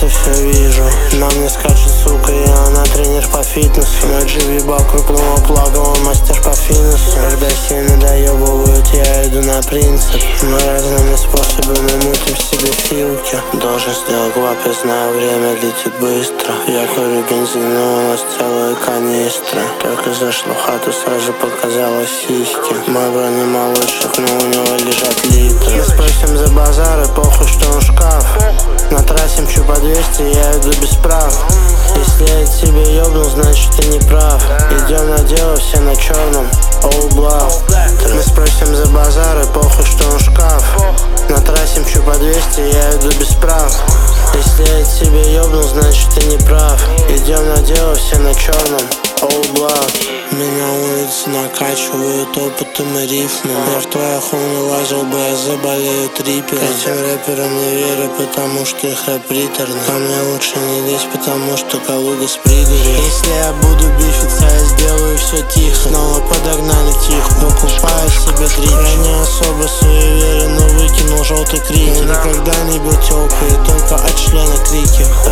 все вижу. На мне скачет, сука, и она тренер по фитнесу. Мой дживибал крупного плага, он мастер по финесу. Когда сильно доебывают, я иду на принцип. Мы разными способами мутим себе филки. Должен сделать глап, я знаю, время летит быстро. Я курю бензин, но у нас целые канистры. Только зашла в хату, сразу показала сиськи. Мой бронемолодчик, но у него лежат литры. Мы спросим за базар и похуй, что он шкаф. На трассе мчу по 200, я иду без прав. Если я тебе ёбну, значит ты не прав. Идем на дело, все на черном, all black. Мы спросим за базар и похуй, что он шкаф. На трассе мчу по 200, я иду без прав. Если я тебе ёбну, значит ты не прав. Идем на дело, все на черном, all black. Меня улицы накачивают опытом и рифмом. Я в твоих не лазил бы, я заболею трипером. Этим рэперам не верю, потому что их рэп приторный. Ко мне лучше не лезть, потому что Калуга с пригорью. Если я буду бифиться, я сделаю все тихо. Снова подогнали тихо, покупаю себе дрипчик. Я не особо суеверен, но выкинул желтый крик. Я никогда не был тёлкой, только от члена крики.